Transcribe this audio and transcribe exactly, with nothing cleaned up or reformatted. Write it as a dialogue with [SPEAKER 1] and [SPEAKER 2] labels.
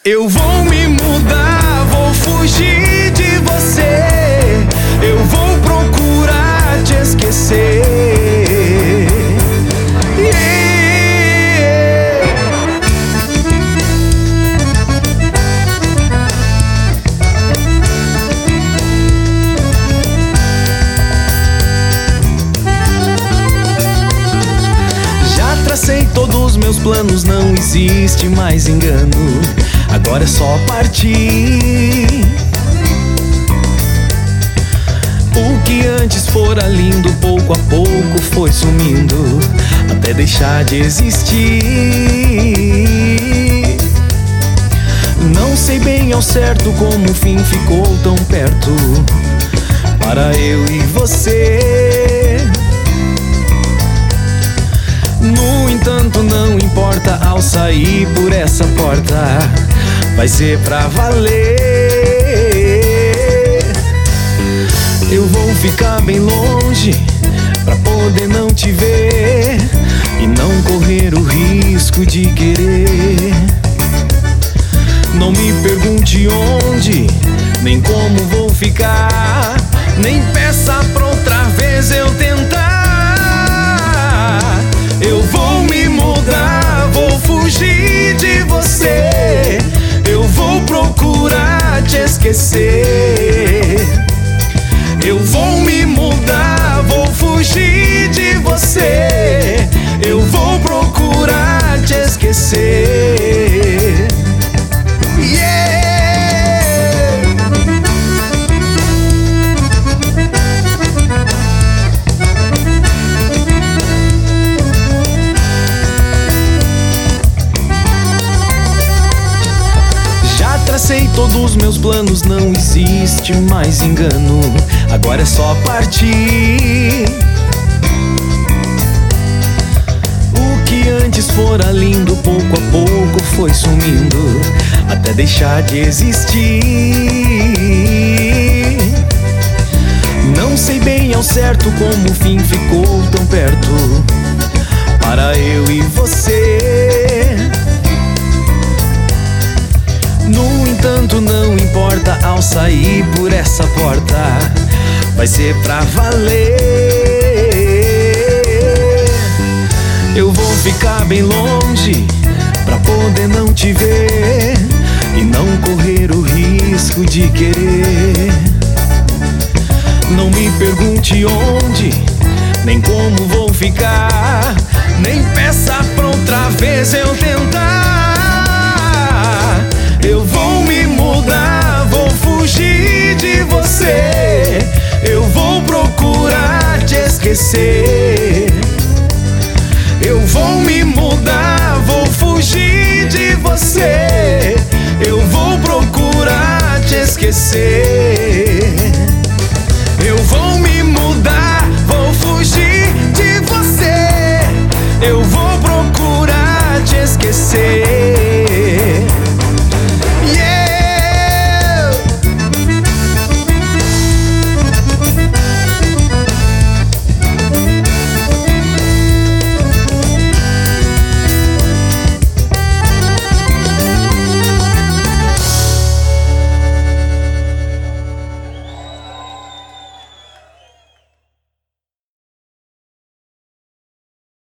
[SPEAKER 1] Eu vou me mudar, vou fugir de você. Eu vou procurar te esquecer. Yeah. Já tracei todos os meus planos, não existe mais engano. Agora é só partir. O que antes fora lindo, pouco a pouco foi sumindo, até deixar de existir. Não sei bem ao certo como o fim ficou tão perto para eu e você. No entanto, não importa, ao sair por essa porta vai ser pra valer. Eu vou ficar bem longe pra poder não te ver e não correr o risco de querer. Não me pergunte onde, nem como vou ficar, nem peça pra outra vez eu tentar. Eu vou me mudar, vou fugir de você. Eu vou procurar te esquecer. Eu vou me mudar, vou fugir de você. Eu vou procurar te esquecer. Yeah! Tracei todos os meus planos, não existe mais engano. Agora é só partir. O que antes fora lindo, pouco a pouco foi sumindo, até deixar de existir. Não sei bem ao certo como o fim ficou tão perto para eu e você. No entanto, não importa, ao sair por essa porta vai ser pra valer. Eu vou ficar bem longe pra poder não te ver e não correr o risco de querer. Não me pergunte onde, nem como vou ficar, nem peça pra outra vez eu tentar. Eu vou me mudar, vou fugir de você. Eu vou procurar te esquecer.